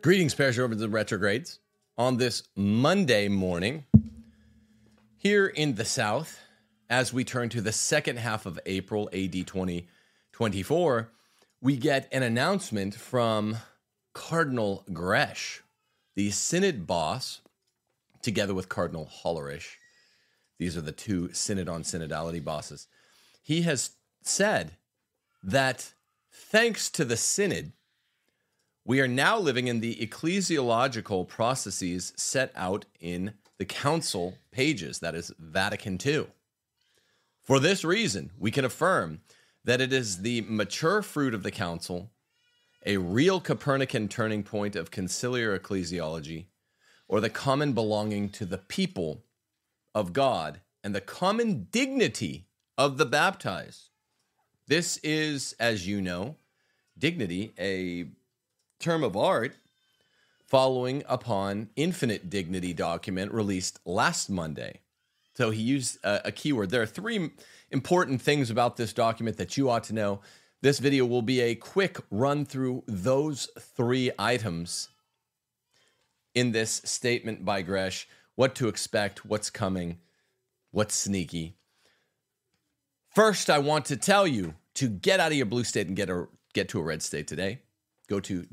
Greetings, Parish Orbits and Retrogrades. On this Monday morning, here in the South, as we turn to the second half of April, AD 2024, we get an announcement from Cardinal Gresh, the Synod boss, together with Cardinal Hollerich. These are the two Synod on Synodality bosses. He has said that thanks to the Synod, we are now living in the ecclesiological processes set out in the Council pages, that is Vatican II. For this reason, we can affirm that it is the mature fruit of the Council, a real Copernican turning point of conciliar ecclesiology, or the common belonging to the people of God and the common dignity of the baptized. This is, as you know, dignity, a term of art following upon Infinite Dignity document released last Monday. So he used a keyword. There are three important things about this document that you ought to know. This video will be a quick run through those three items in this statement by Gresh. What to expect, what's coming, what's sneaky. First, I want to tell you to get out of your blue state and get to a red state today. Go to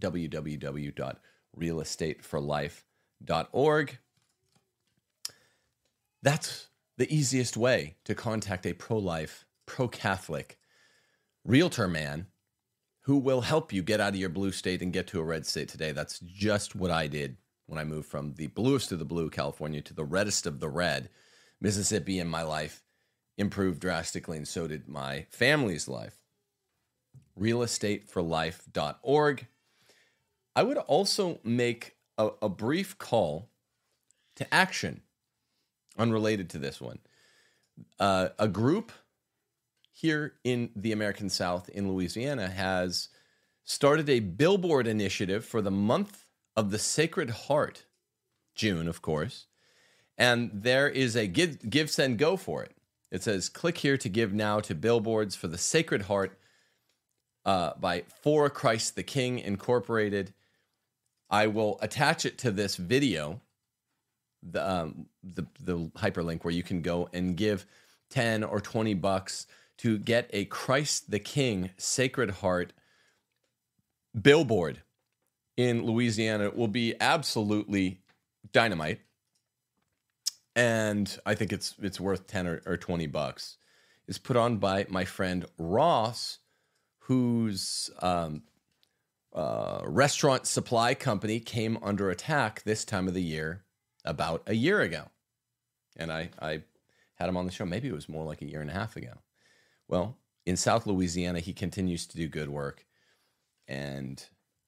www.realestateforlife.org. That's the easiest way to contact a pro-life, pro-Catholic realtor man who will help you get out of your blue state and get to a red state today. That's just what I did when I moved from the bluest of the blue, California, to the reddest of the red, Mississippi, and my life improved drastically, and so did my family's life. realestateforlife.org. I would also make a brief call to action unrelated to this one. A group here in the American South in Louisiana has started a billboard initiative for the month of the Sacred Heart, June, of course, and there is a give, send, go for it. It says, click here to give now to billboards for the Sacred Heart by For Christ the King Incorporated. I will attach it to this video, the hyperlink where you can go and give 10 or 20 bucks to get a Christ the King Sacred Heart billboard in Louisiana. It will be absolutely dynamite, and I think it's worth 10 or 20 bucks. It's put on by my friend Ross, whose restaurant supply company came under attack this time of the year about a year ago. And I had him on the show. Maybe it was more like a year and a half ago. Well, in South Louisiana, he continues to do good work. And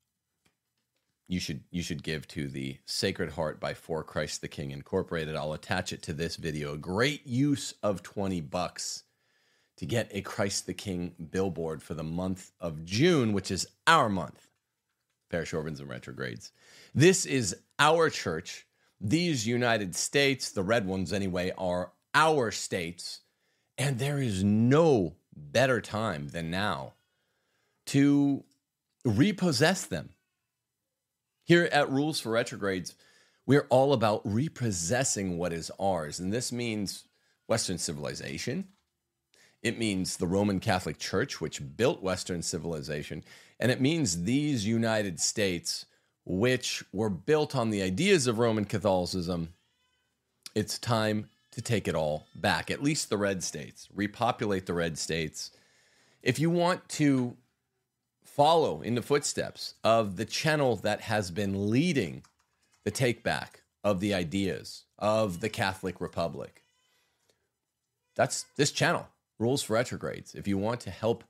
you should give to the Sacred Heart by For Christ the King Incorporated. I'll attach it to this video. A great use of 20 bucks to get a Christ the King billboard for the month of June, which is our month. Parish Orbits and Retrogrades. This is our church. These United States, the red ones anyway, are our states. And there is no better time than now to repossess them. Here at Rules for Retrogrades, we're all about repossessing what is ours. And this means Western civilization. It means the Roman Catholic Church, which built Western civilization. And it means these United States, which were built on the ideas of Roman Catholicism. It's time to take it all back, at least the red states, repopulate the red states. If you want to follow in the footsteps of the channel that has been leading the take back of the ideas of the Catholic Republic, that's this channel. Rules for Retrogrades. If you want to help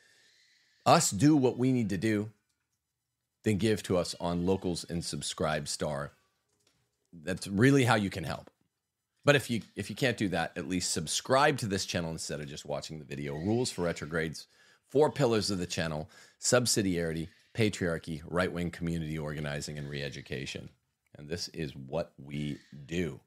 us do what we need to do, then give to us on Locals and Subscribe Star. That's really how you can help. But if you can't do that, at least subscribe to this channel instead of just watching the video. Rules for Retrogrades, 4 pillars of the channel: subsidiarity, patriarchy, right-wing community organizing, and re-education. And this is what we do.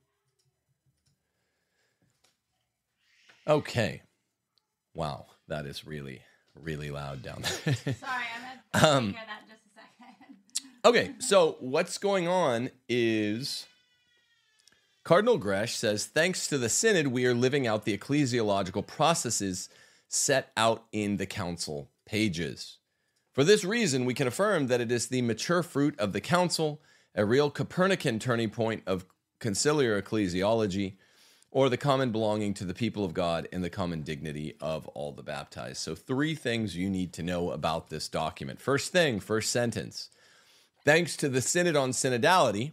Okay. Wow, that is really, really loud down there. Sorry, I'm going to take care of that in just a second. Okay, so what's going on is Cardinal Gresh says, thanks to the synod, we are living out the ecclesiological processes set out in the council pages. For this reason, we can affirm that it is the mature fruit of the council, a real Copernican turning point of conciliar ecclesiology, or the common belonging to the people of God and the common dignity of all the baptized. So 3 things you need to know about this document. First thing, first sentence. Thanks to the Synod on Synodality,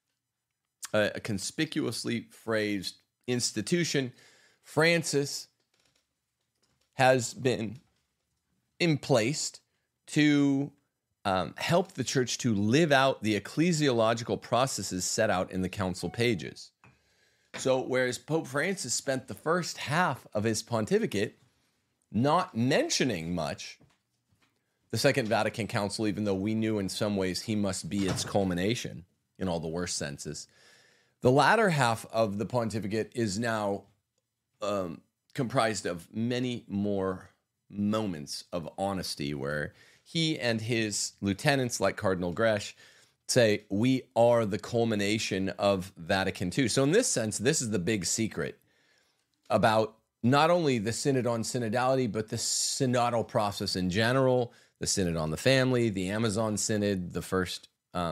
a conspicuously phrased institution, Francis has been emplaced to help the church to live out the ecclesiological processes set out in the council pages. So whereas Pope Francis spent the first half of his pontificate not mentioning much the Second Vatican Council, even though we knew in some ways he must be its culmination in all the worst senses, the latter half of the pontificate is now comprised of many more moments of honesty where he and his lieutenants, like Cardinal Gresh, say, we are the culmination of Vatican II. So in this sense, this is the big secret about not only the Synod on Synodality, but the synodal process in general, the Synod on the Family, the Amazon Synod, the first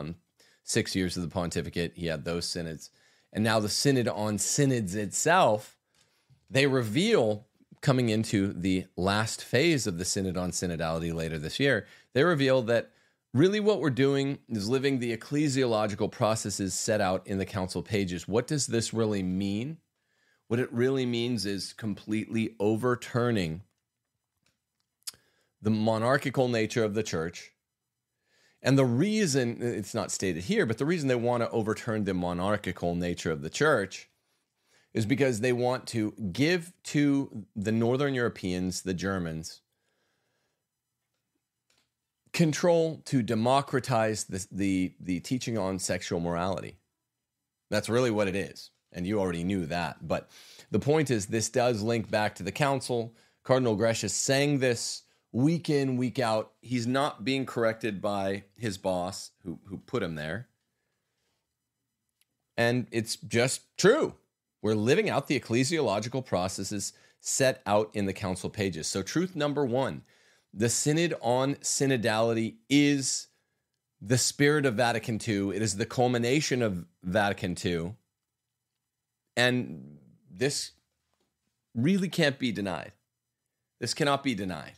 6 years of the pontificate, he had those synods. And now the Synod on Synods itself, they reveal, coming into the last phase of the Synod on Synodality later this year, they reveal that really what we're doing is living the ecclesiological processes set out in the council pages. What does this really mean? What it really means is completely overturning the monarchical nature of the church. And the reason, it's not stated here, but the reason they want to overturn the monarchical nature of the church is because they want to give to the Northern Europeans, the Germans, control to democratize the teaching on sexual morality. That's really what it is. And you already knew that. But the point is, this does link back to the council. Cardinal Gresh is saying this week in, week out. He's not being corrected by his boss who put him there. And it's just true. We're living out the ecclesiological processes set out in the council pages. So truth number 1, the Synod on Synodality is the spirit of Vatican II. It is the culmination of Vatican II. And this really can't be denied. This cannot be denied.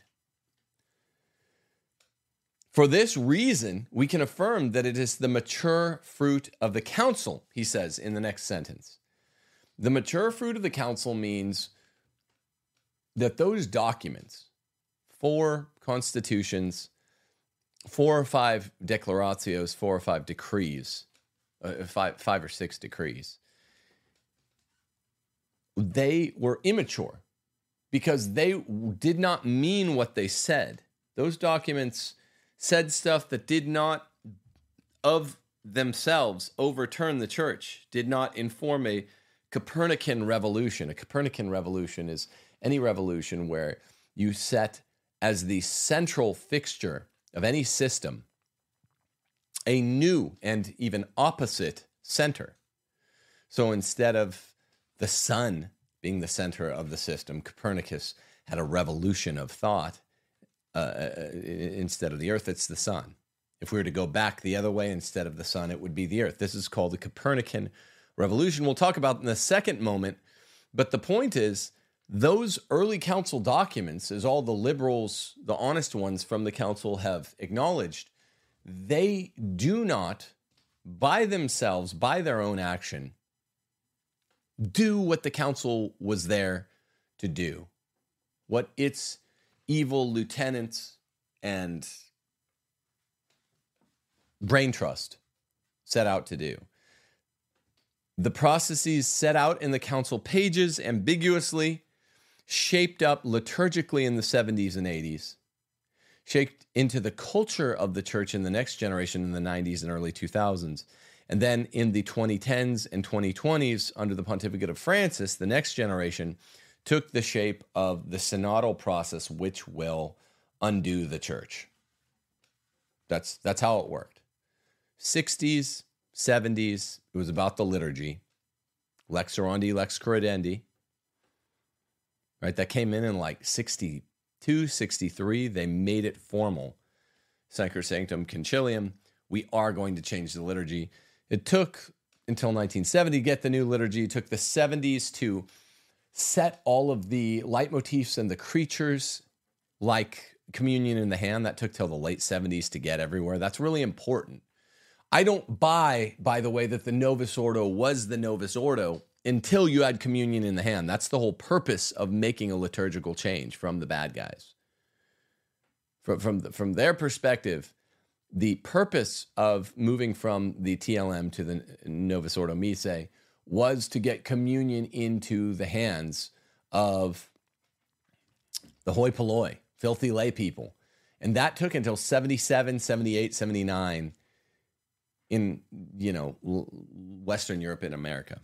For this reason, we can affirm that it is the mature fruit of the council, he says in the next sentence. The mature fruit of the council means that those documents, 4 constitutions, 4 or 5 declaratios, 4 or 5 decrees, 5 or 6 decrees, they were immature because they did not mean what they said. Those documents said stuff that did not of themselves overturn the church, did not inform a Copernican revolution. A Copernican revolution is any revolution where you set as the central fixture of any system a new and even opposite center. So instead of the sun being the center of the system, Copernicus had a revolution of thought. Instead of the earth, it's the sun. If we were to go back the other way, instead of the sun, it would be the earth. This is called the Copernican revolution. We'll talk about in a second moment. But the point is, those early council documents, as all the liberals, the honest ones from the council have acknowledged, they do not, by themselves, by their own action, do what the council was there to do. What its evil lieutenants and brain trust set out to do. The processes set out in the council pages ambiguously, shaped up liturgically in the 70s and 80s, shaped into the culture of the church in the next generation in the 90s and early 2000s. And then in the 2010s and 2020s, under the pontificate of Francis, the next generation took the shape of the synodal process, which will undo the church. That's how it worked. 60s, 70s, it was about the liturgy. Lex orandi, lex credendi. Right? That came in like 62, 63. They made it formal. Sacrosanctum Concilium. We are going to change the liturgy. It took until 1970 to get the new liturgy. It took the 70s to set all of the leitmotifs and the creatures like communion in the hand. That took till the late 70s to get everywhere. That's really important. I don't buy, by the way, that the Novus Ordo was the Novus Ordo until you had communion in the hand. That's the whole purpose of making a liturgical change from the bad guys. From their perspective, the purpose of moving from the TLM to the Novus Ordo Missae was to get communion into the hands of the hoi polloi, filthy lay people. And that took until 77, 78, 79 in, Western Europe and America.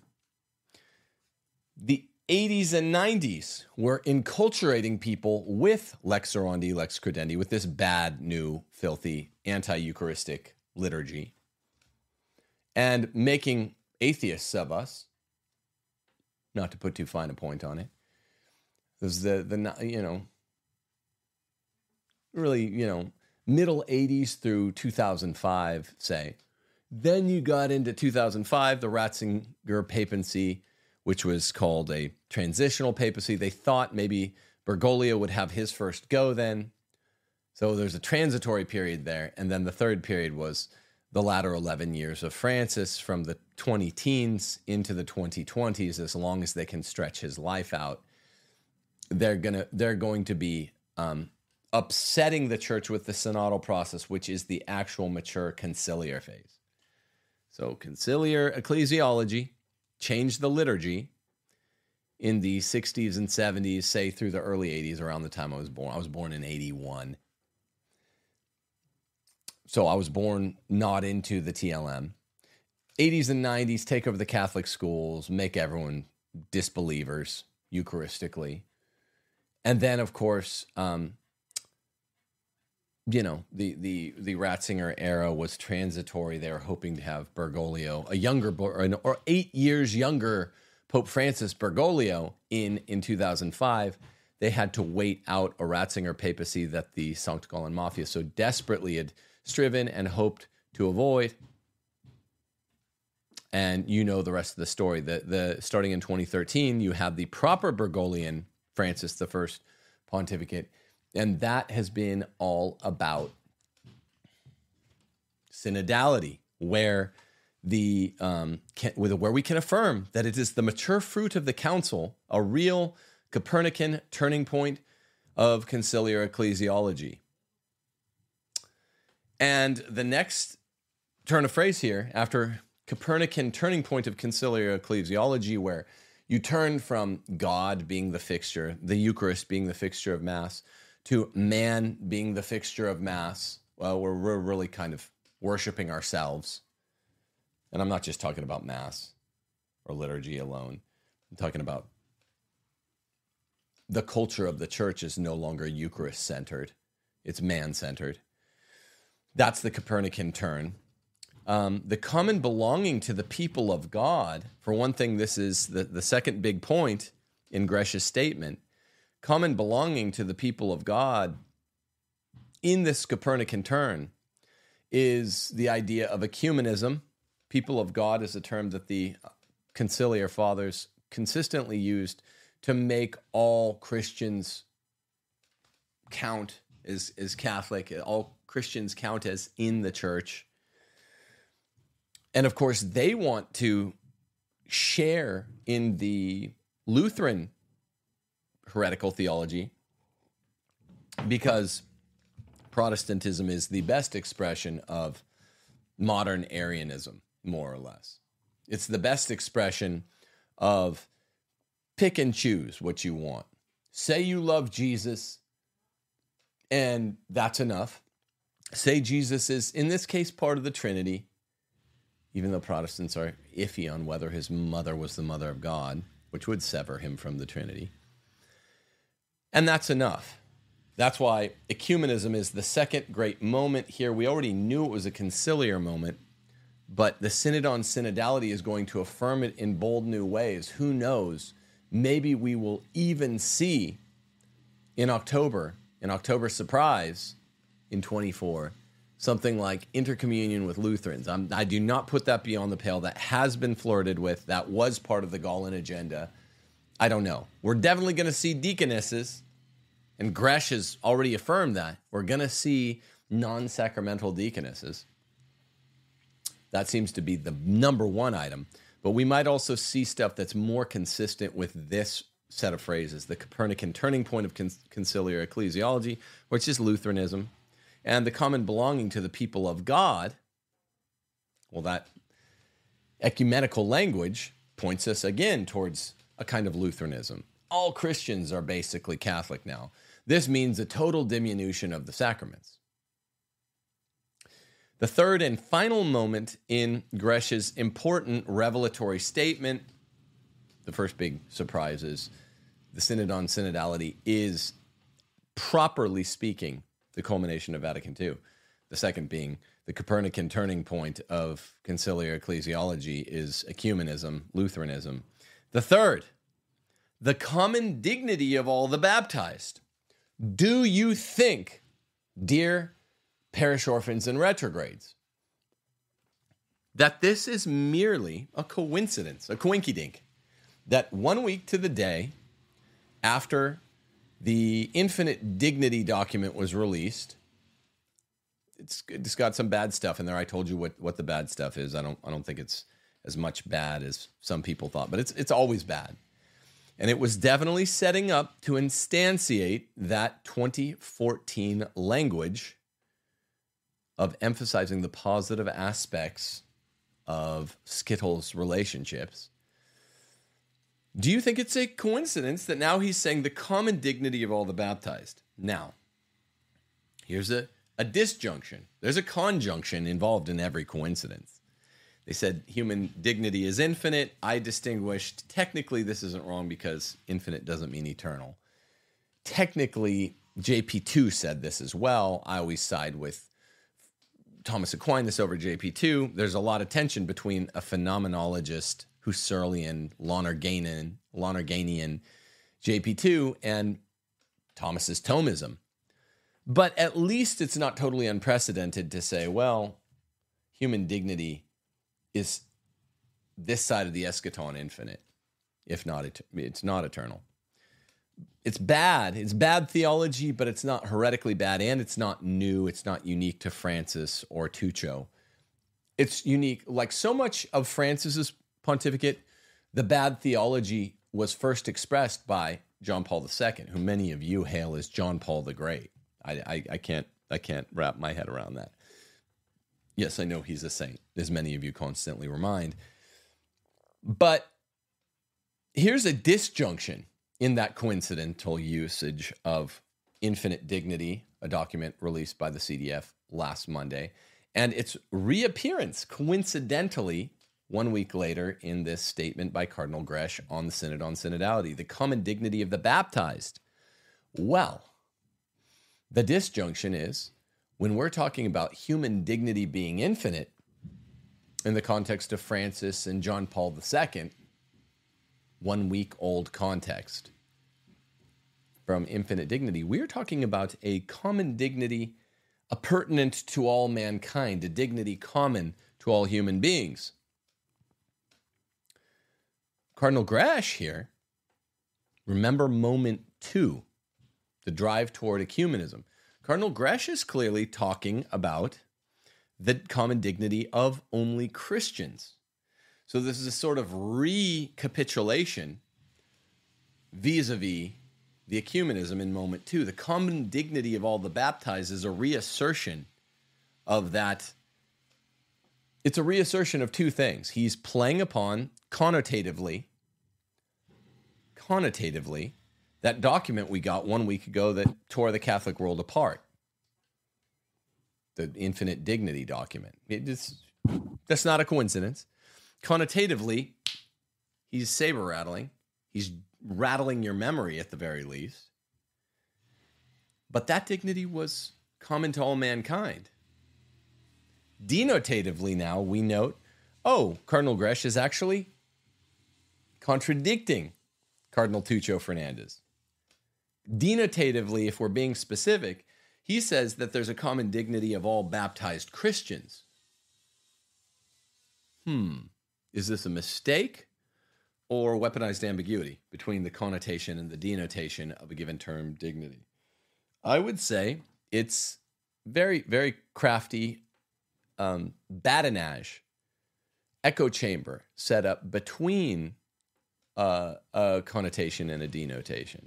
The 80s and 90s were enculturating people with lex orandi, lex credendi, with this bad, new, filthy, anti-Eucharistic liturgy, and making atheists of us, not to put too fine a point on it. There's middle 80s through 2005, say. Then you got into 2005, the Ratzinger papacy, which was called a transitional papacy. They thought maybe Bergoglio would have his first go then. So there's a transitory period there. And then the third period was the latter 11 years of Francis, from the 20-teens into the 2020s, as long as they can stretch his life out. They're going to be upsetting the church with the synodal process, which is the actual mature conciliar phase. So conciliar ecclesiology changed the liturgy in the 60s and 70s, say through the early 80s, around the time I was born. I was born in 81. So I was born not into the TLM. 80s and 90s, take over the Catholic schools, make everyone disbelievers Eucharistically. And then, of course, the Ratzinger era was transitory. They were hoping to have Bergoglio, a younger, or 8 years younger Pope Francis Bergoglio in 2005. They had to wait out a Ratzinger papacy that the Sankt Gallen Mafia so desperately had striven and hoped to avoid. And you know the rest of the story. The starting in 2013, you have the proper Bergoglian Francis the First pontificate. And that has been all about synodality, where where we can affirm that it is the mature fruit of the council, a real Copernican turning point of conciliar ecclesiology. And the next turn of phrase here, after Copernican turning point of conciliar ecclesiology, where you turn from God being the fixture, the Eucharist being the fixture of Mass, to man being the fixture of Mass, well, we're really kind of worshiping ourselves. And I'm not just talking about Mass or liturgy alone. I'm talking about the culture of the church is no longer Eucharist-centered. It's man-centered. That's the Copernican turn. The common belonging to the people of God, for one thing, this is the second big point in Gresh's statement. Common belonging to the people of God in this Copernican turn is the idea of ecumenism. People of God is a term that the conciliar fathers consistently used to make all Christians count as Catholic, all Christians count as in the church. And of course, they want to share in the Lutheran heretical theology because Protestantism is the best expression of modern Arianism, more or less. It's the best expression of pick and choose what you want. Say you love Jesus, and that's enough. Say Jesus is, in this case, part of the Trinity, even though Protestants are iffy on whether his mother was the mother of God, which would sever him from the Trinity. And that's enough. That's why ecumenism is the second great moment here. We already knew it was a conciliar moment. but the Synod on Synodality is going to affirm it in bold new ways. Who knows? Maybe we will even see in October surprise in 24, something like intercommunion with Lutherans. I do not put that beyond the pale. That has been flirted with. That was part of the Gaulen agenda. I don't know. We're definitely going to see deaconesses, and Gresh has already affirmed that. We're going to see non-sacramental deaconesses. That seems to be the number one item. But we might also see stuff that's more consistent with this set of phrases, the Copernican turning point of conciliar ecclesiology, which is Lutheranism, and the common belonging to the people of God. Well, that ecumenical language points us again towards a kind of Lutheranism. All Christians are basically Catholic now. This means a total diminution of the sacraments. The third and final moment in Gresh's important revelatory statement, the first big surprise is the Synod on Synodality is, properly speaking, the culmination of Vatican II. The second being the Copernican turning point of conciliar ecclesiology is ecumenism, Lutheranism. The third, the common dignity of all the baptized. Do you think, dear parish orphans and retrogrades, that this is merely a coincidence, a coinkydink, that 1 week to the day after the Infinite Dignity document was released, it's got some bad stuff in there. I told you what the bad stuff is. I don't think it's as much bad as some people thought, but it's always bad. And it was definitely setting up to instantiate that 2014 language of emphasizing the positive aspects of Skittles relationships. Do you think it's a coincidence that now he's saying the common dignity of all the baptized? Now, here's a disjunction. There's a conjunction involved in every coincidence. They said human dignity is infinite. I distinguished, technically this isn't wrong because infinite doesn't mean eternal. Technically, JP2 said this as well. I always side with Thomas Aquinas over JP2. There's a lot of tension between a phenomenologist, Husserlian, Lonerganian JP2 and Thomas's Thomism. But at least it's not totally unprecedented to say, well, human dignity is this side of the eschaton infinite, if not, it's not eternal. It's bad. It's bad theology, but it's not heretically bad, and it's not new. It's not unique to Francis or Tuccio. It's unique. Like so much of Francis's pontificate, the bad theology was first expressed by John Paul II, who many of you hail as John Paul the Great. I can't wrap my head around that. Yes, I know he's a saint, as many of you constantly remind. But here's a disjunction in that coincidental usage of Infinite Dignity, a document released by the CDF last Monday, and its reappearance coincidentally 1 week later in this statement by Cardinal Gresh on the Synod on Synodality, the common dignity of the baptized. Well, the disjunction is when we're talking about human dignity being infinite in the context of Francis and John Paul II, 1 week old context from Infinite Dignity, we're talking about a common dignity, a pertinent to all mankind, a dignity common to all human beings. Cardinal Gresh here, remember moment 2, the drive toward ecumenism. Cardinal Gresh is clearly talking about the common dignity of only Christians. So this is a sort of recapitulation vis-a-vis the ecumenism in moment 2. The common dignity of all the baptized is a reassertion of that. It's a reassertion of two things. He's playing upon connotatively, that document we got 1 week ago that tore the Catholic world apart. The Infinite Dignity document. That's not a coincidence. Connotatively, he's saber rattling. He's rattling your memory at the very least. But that dignity was common to all mankind. Denotatively now, we note oh, Cardinal Gresh is actually contradicting Cardinal Tucho Fernandez. Denotatively, if we're being specific, he says that there's a common dignity of all baptized Christians. Is this a mistake or weaponized ambiguity between the connotation and the denotation of a given term dignity? I would say it's very, very crafty badinage, echo chamber set up between a connotation and a denotation.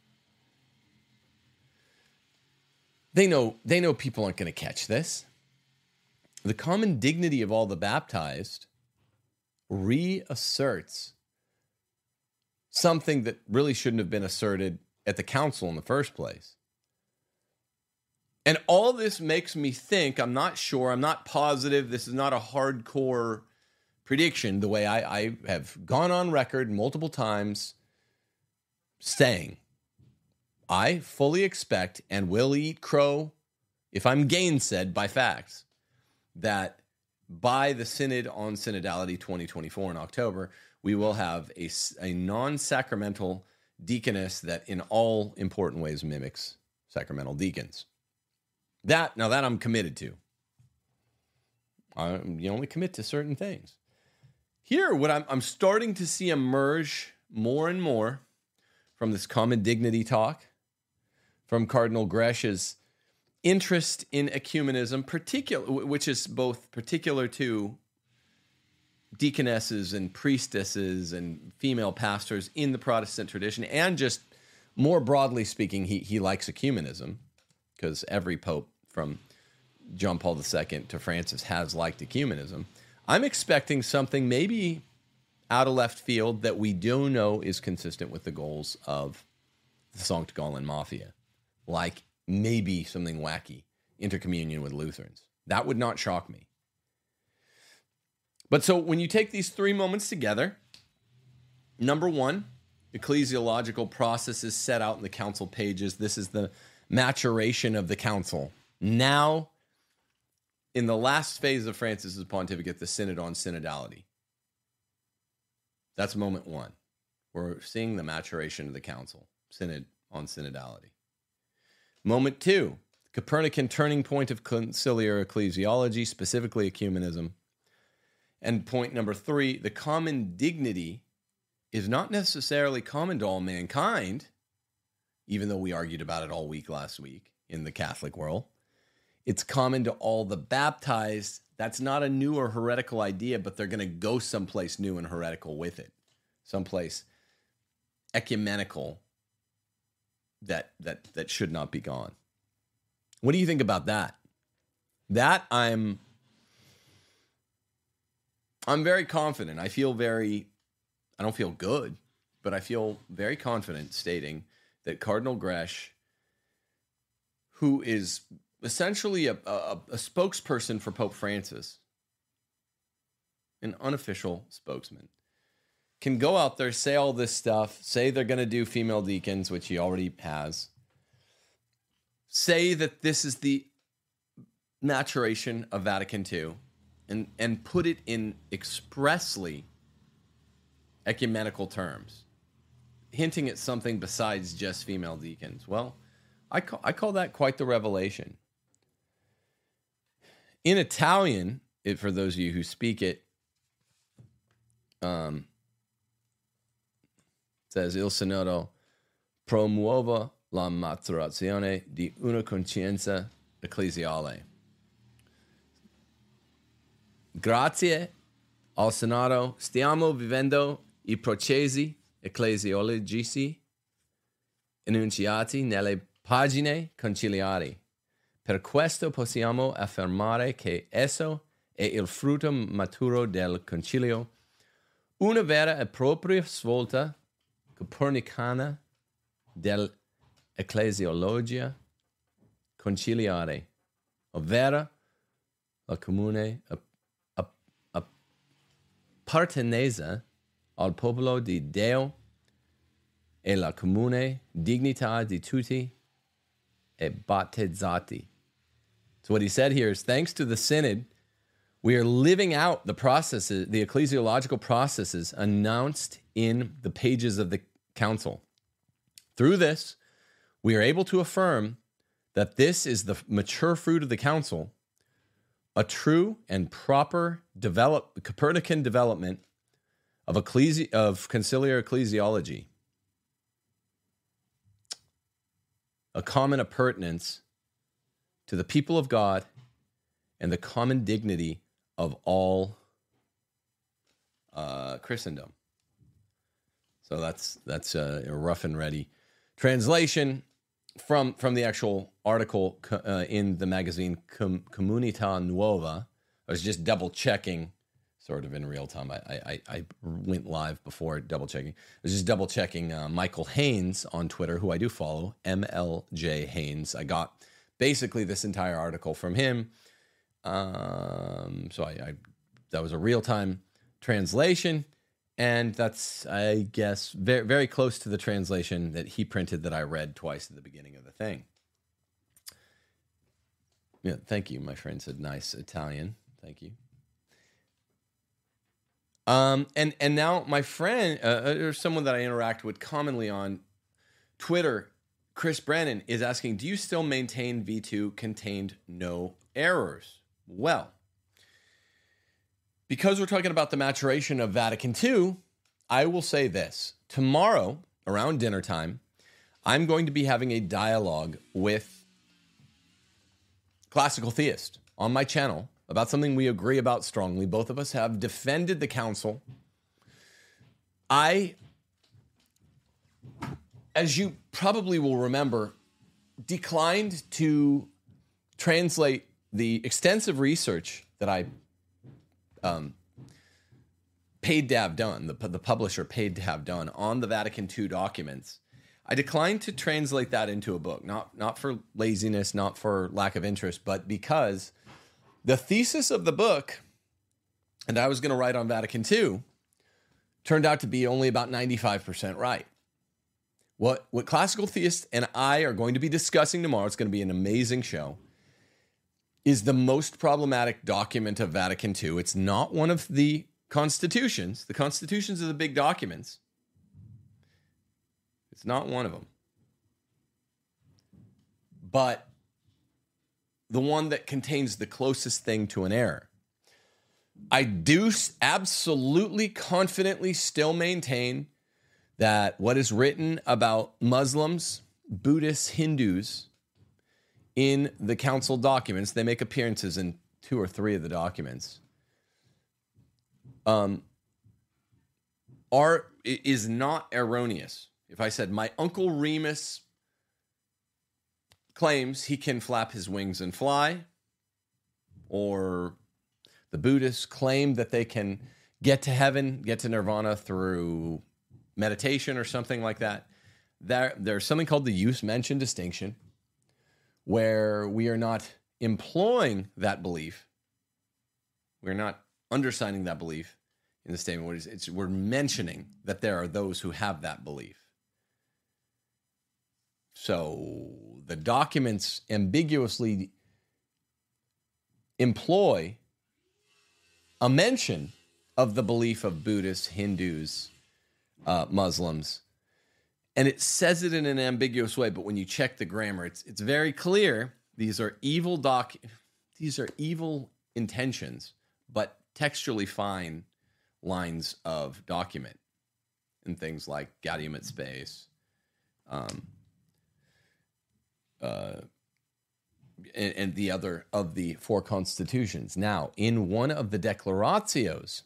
They know people aren't going to catch this. The common dignity of all the baptized reasserts something that really shouldn't have been asserted at the council in the first place. And all this makes me think, I'm not sure, I'm not positive, this is not a hardcore prediction, the way I have gone on record multiple times saying, I fully expect and will eat crow if I'm gainsaid by facts that by the Synod on Synodality 2024 in October, we will have a non-sacramental deaconess that in all important ways mimics sacramental deacons. That I'm committed to. You only commit to certain things. Here, what I'm starting to see emerge more and more from this common dignity talk, from Cardinal Gresh's interest in ecumenism, which is both particular to deaconesses and priestesses and female pastors in the Protestant tradition, and just more broadly speaking, he likes ecumenism, because every pope from John Paul II to Francis has liked ecumenism. I'm expecting something maybe out of left field that we do know is consistent with the goals of the Sankt Gallen Mafia, like maybe something wacky, intercommunion with Lutherans. That would not shock me. But so when you take these three moments together, number one, ecclesiological processes set out in the council pages. This is the maturation of the council. Now, in the last phase of Francis's pontificate, the Synod on Synodality. That's moment one. We're seeing the maturation of the council, Synod on Synodality. Moment two, Copernican turning point of conciliar ecclesiology, specifically ecumenism. And point number three, the common dignity is not necessarily common to all mankind, even though we argued about it all week last week in the Catholic world. It's common to all the baptized. That's not a new or heretical idea, but they're going to go someplace new and heretical with it. Someplace ecumenical that should not be gone. What do you think about that? That I'm very confident. I don't feel good, but I feel very confident stating that Cardinal Gresh, who is essentially a spokesperson for Pope Francis, an unofficial spokesman, can go out there, say all this stuff, say they're going to do female deacons, which he already has, say that this is the maturation of Vatican II, and put it in expressly ecumenical terms, hinting at something besides just female deacons. Well, I call that quite the revelation. In Italian, for those of you who speak it, says Il Sinodo promuova la maturazione di una coscienza ecclesiale. Grazie al Senato stiamo vivendo I processi ecclesiologici enunciati nelle pagine conciliari. Per questo possiamo affermare che esso è il frutto maturo del concilio, una vera e propria svolta copernicana dell'ecclesiologia conciliare, ovvero la comune appartenenza al popolo di Dio e la comune dignità di tutti e battezzati. So what he said here is, thanks to the Synod, We are living out the processes, the ecclesiological processes announced in the pages of the council. Through this, we are able to affirm that this is the mature fruit of the council, a true and proper Copernican development of conciliar ecclesiology, a common appurtenance to the people of God and the common dignity of all Christendom. So that's a rough and ready translation from the actual article in the magazine Comunità Nuova. I was just double checking, sort of in real time. I went live before double checking. I was just double checking Michael Haynes on Twitter, who I do follow, MLJ Haynes. I got basically this entire article from him. So that was a real-time translation, and that's, I guess, very, very close to the translation that he printed that I read twice at the beginning of the thing. Yeah, thank you. My friend said nice Italian. Thank you. And now my friend, or someone that I interact with commonly on Twitter, Chris Brennan, is asking, do you still maintain V2 contained no errors? Well, because we're talking about the maturation of Vatican II, I will say this. Tomorrow, around dinner time, I'm going to be having a dialogue with Classical Theist on my channel about something we agree about strongly. Both of us have defended the council. I, as you probably will remember, declined to translate the extensive research that I paid to have done, the publisher paid to have done on the Vatican II documents. I declined to translate that into a book, not for laziness, not for lack of interest, but because the thesis of the book, and I was going to write on Vatican II, turned out to be only about 95% right. What Classical Theist and I are going to be discussing tomorrow, it's going to be an amazing show, is the most problematic document of Vatican II. It's not one of the constitutions. The constitutions are the big documents. It's not one of them. But the one that contains the closest thing to an error. I do absolutely confidently still maintain that what is written about Muslims, Buddhists, Hindus in the council documents, they make appearances in 2 or 3 of the documents, is not erroneous. If I said my Uncle Remus claims he can flap his wings and fly, or the Buddhists claim that they can get to heaven, get to nirvana through meditation or something like that, there's something called the use-mention distinction, where we are not employing that belief. We're not undersigning that belief in the statement. We're mentioning that there are those who have that belief. So the documents ambiguously employ a mention of the belief of Buddhists, Hindus, Muslims, and it says it in an ambiguous way. But when you check the grammar, it's very clear. These are evil intentions, but textually fine lines of document, and things like Gaudium et Spes, and the other of the 4 constitutions. Now, in one of the declaratios,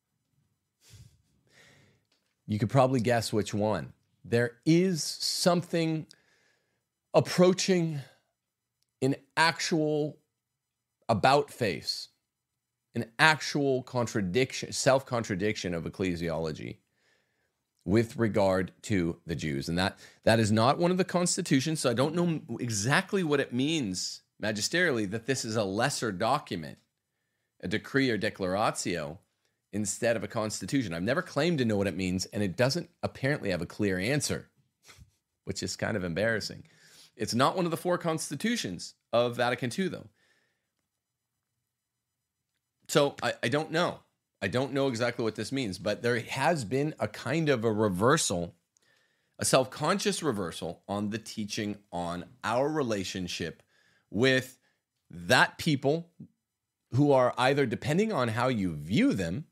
you could probably guess which one. There is something approaching an actual about face, an actual contradiction, self-contradiction of ecclesiology with regard to the Jews. And that is not one of the constitutions, so I don't know exactly what it means magisterially that this is a lesser document, a decree or declaratio, instead of a constitution. I've never claimed to know what it means, and it doesn't apparently have a clear answer, which is kind of embarrassing. It's not one of the 4 constitutions of Vatican II, though. So I don't know. I don't know exactly what this means, but there has been a kind of a reversal, a self-conscious reversal on the teaching on our relationship with that people who are either, depending on how you view them,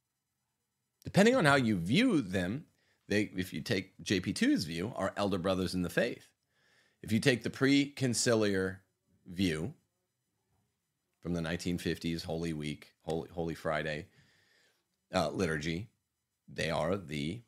if you take JP2's view, are elder brothers in the faith. If you take the pre-conciliar view from the 1950s Holy Week, Holy Friday liturgy, they are the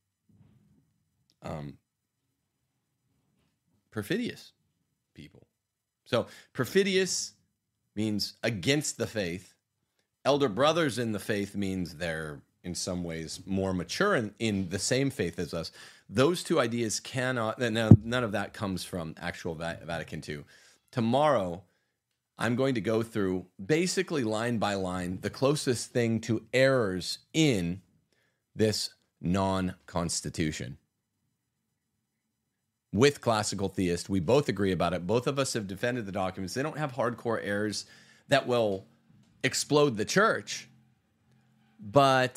perfidious people. So perfidious means against the faith. Elder brothers in the faith means they're in some ways more mature in the same faith as us. Those two ideas cannot, none of that comes from actual Vatican II. Tomorrow, I'm going to go through basically line by line the closest thing to errors in this non-constitution. With classical theists, we both agree about it. Both of us have defended the documents. They don't have hardcore errors that will explode the church. But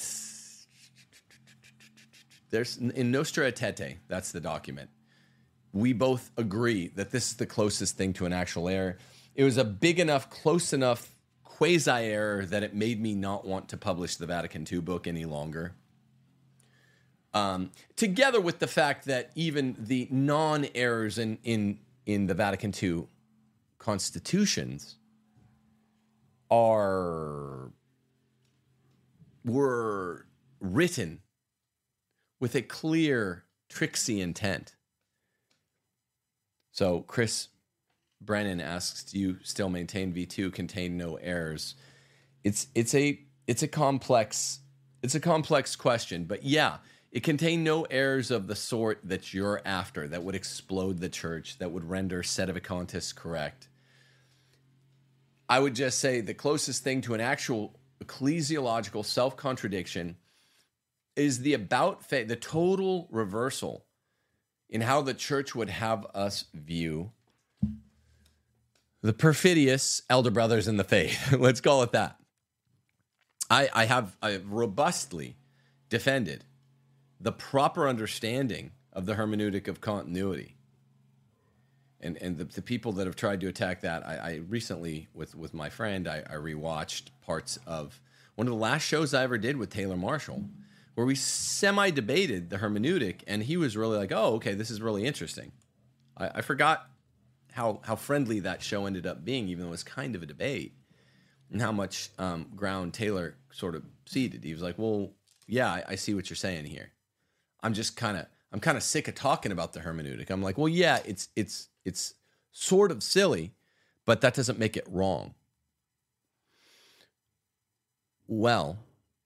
there's in Nostra Aetete, that's the document. We both agree that this is the closest thing to an actual error. It was a big enough, close enough quasi-error that it made me not want to publish the Vatican II book any longer. Together with the fact that even the non-errors in the Vatican II constitutions were written with a clear, tricksy intent. So Chris Brennan asks, do you still maintain V2 contained no errors? It's a complex question, but yeah, it contained no errors of the sort that you're after, that would explode the church, that would render Sedevacantists correct. I would just say the closest thing to an actual ecclesiological self-contradiction is the the total reversal in how the church would have us view the perfidious elder brothers in the faith. Let's call it that. I have robustly defended the proper understanding of the hermeneutic of continuity. And the people that have tried to attack that, I recently, with my friend, I rewatched parts of one of the last shows I ever did with Taylor Marshall, where we semi-debated the hermeneutic, and he was really like, oh, okay, this is really interesting. I forgot how friendly that show ended up being, even though it was kind of a debate, and how much ground Taylor sort of ceded. He was like, well, yeah, I see what you're saying here. I'm kind of sick of talking about the hermeneutic. I'm like, well, yeah, it's sort of silly, but that doesn't make it wrong. Well,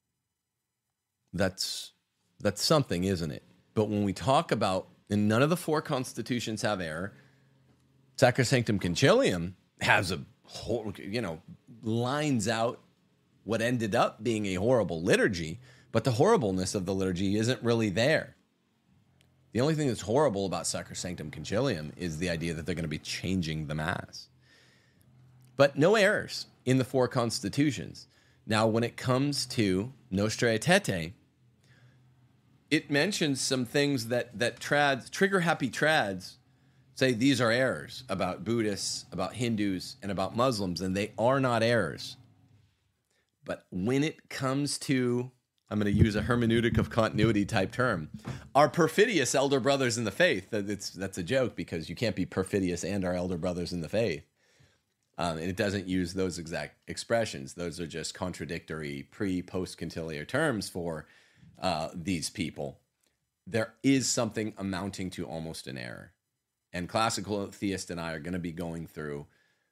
that's something, isn't it? But when we talk about, and none of the four constitutions have error, Sacrosanctum Concilium has a whole, lines out what ended up being a horrible liturgy, but the horribleness of the liturgy isn't really there. The only thing that's horrible about Sacrosanctum Concilium is the idea that they're going to be changing the Mass. But no errors in the four constitutions. Now, when it comes to Nostra Aetete, it mentions some things that trads, trigger-happy trads, say these are errors about Buddhists, about Hindus, and about Muslims, and they are not errors. But when it comes to, I'm going to use a hermeneutic of continuity type term, our perfidious elder brothers in the faith, that's a joke because you can't be perfidious and our elder brothers in the faith. And it doesn't use those exact expressions. Those are just contradictory post-conciliar terms for these people. There is something amounting to almost an error. And classical theist and I are going to be going through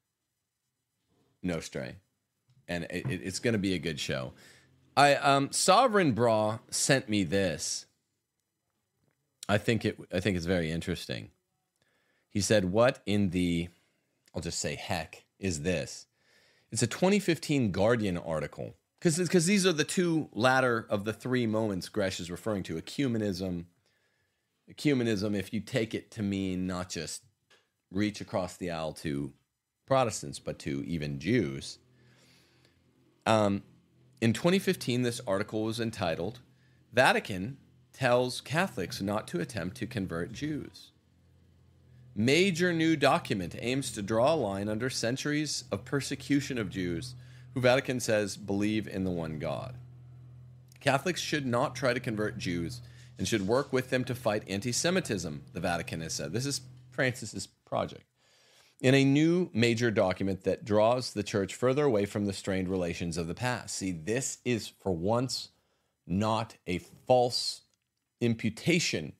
Nostra. And it's going to be a good show. Sovereign Bra sent me this. I think it's very interesting. He said, what in the, I'll just say heck, is this? It's a 2015 Guardian article. Because these are the two latter of the three moments Gresh is referring to. Ecumenism, if you take it to mean not just reach across the aisle to Protestants, but to even Jews. In 2015, this article was entitled, "Vatican Tells Catholics Not to Attempt to Convert Jews." Major new document aims to draw a line under centuries of persecution of Jews who Vatican says believe in the one God. Catholics should not try to convert Jews and should work with them to fight anti-Semitism, the Vatican has said. This is Francis's project. In a new major document that draws the church further away from the strained relations of the past. See, this is for once not a false imputation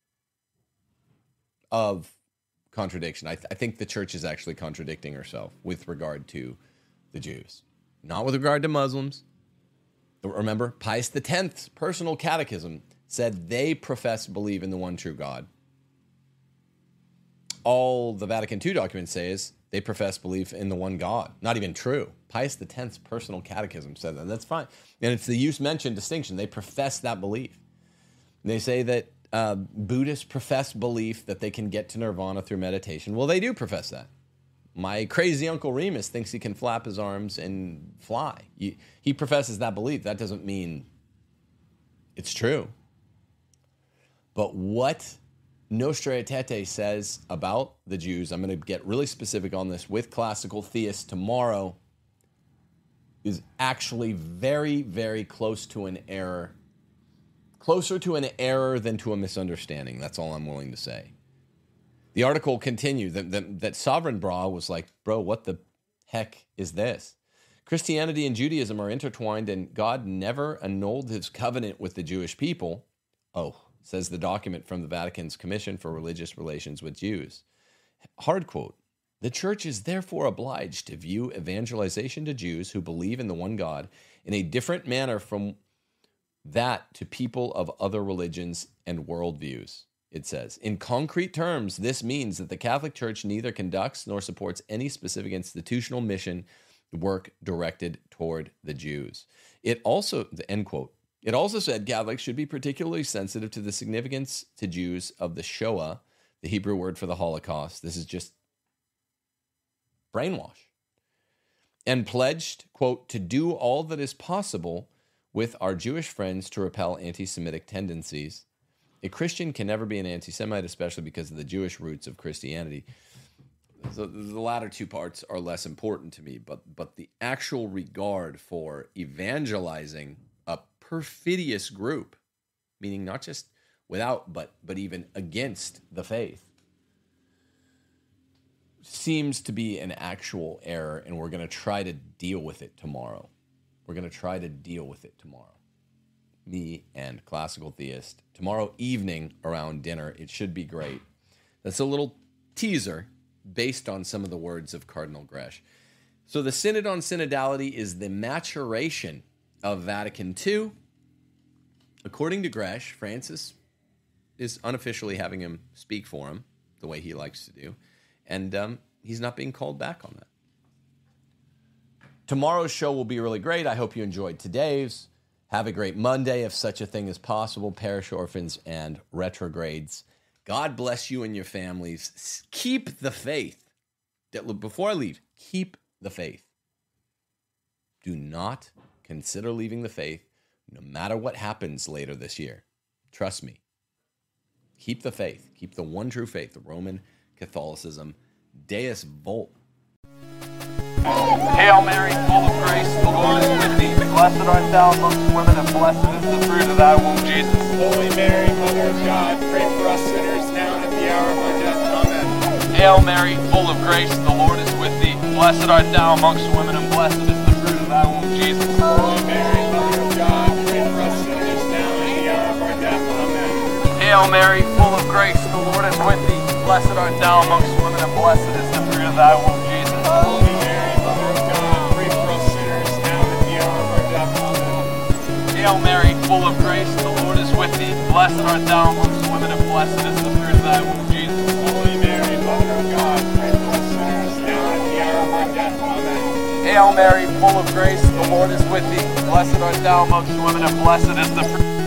of contradiction. I think the church is actually contradicting herself with regard to the Jews, not with regard to Muslims. Remember, Pius X's personal catechism said they believe in the one true God. All the Vatican II documents say is they profess belief in the one God. Not even true. Pius X's personal catechism said that. That's fine. And it's the use mentioned distinction. They profess that belief. They say that Buddhists profess belief that they can get to nirvana through meditation. Well, they do profess that. My crazy Uncle Remus thinks he can flap his arms and fly. He professes that belief. That doesn't mean it's true. But what Nostra Aetate says about the Jews, I'm going to get really specific on this with classical theists tomorrow, is actually very, very close to an error. Closer to an error than to a misunderstanding. That's all I'm willing to say. The article continued that Sovereign Bra was like, bro, what the heck is this? Christianity and Judaism are intertwined and God never annulled his covenant with the Jewish people. Oh, says the document from the Vatican's Commission for Religious Relations with Jews. Hard quote. The church is therefore obliged to view evangelization to Jews who believe in the one God in a different manner from that to people of other religions and worldviews, it says. In concrete terms, this means that the Catholic Church neither conducts nor supports any specific institutional mission work directed toward the Jews. It also, the end quote, it also said Catholics should be particularly sensitive to the significance to Jews of the Shoah, the Hebrew word for the Holocaust. This is just brainwash. And pledged, quote, to do all that is possible with our Jewish friends to repel anti-Semitic tendencies. A Christian can never be an anti-Semite, especially because of the Jewish roots of Christianity. So the latter two parts are less important to me, but the actual regard for evangelizing a perfidious group, meaning not just without, but even against the faith, seems to be an actual error, and we're going to try to deal with it tomorrow. We're going to try to deal with it tomorrow. Me and Classical Theist. Tomorrow evening around dinner. It should be great. That's a little teaser based on some of the words of Cardinal Gresh. So the Synod on Synodality is the maturation of Vatican II. According to Gresh, Francis is unofficially having him speak for him, the way he likes to do. And he's not being called back on that. Tomorrow's show will be really great. I hope you enjoyed today's. Have a great Monday, if such a thing is possible. Parish orphans and retrogrades. God bless you and your families. Keep the faith. Before I leave, keep the faith. Do not consider leaving the faith, no matter what happens later this year. Trust me. Keep the faith. Keep the one true faith, the Roman Catholicism. Deus Vult. Hail Mary, full of grace, the Lord is with thee. Blessed art thou amongst women, and blessed is the fruit of thy womb, Jesus. Holy Mary, Mother of God, pray for us sinners now and at the hour of our death. Amen. Hail Mary, full of grace, the Lord is with thee. Blessed art thou amongst women, and blessed is the fruit of thy womb, Jesus. Holy Mary, Mother of God, pray for us sinners now and at the hour of our death. Amen. Hail Mary, full of grace, the Lord is with thee. Blessed art thou amongst women, and blessed is the fruit of thy womb, Jesus. Holy Mary, Mother of God, pray for us sinners now and at the hour of our death. Amen. Hail Mary, full of grace, the Lord is with thee. Blessed art thou amongst women, and blessed is the fruit of thy womb, Jesus. Holy Mary, Mother of God, pray for us sinners now and at the hour of our death. Amen. Hail Mary, full of grace, the Lord is with thee. Blessed art thou amongst women, and blessed is the fruit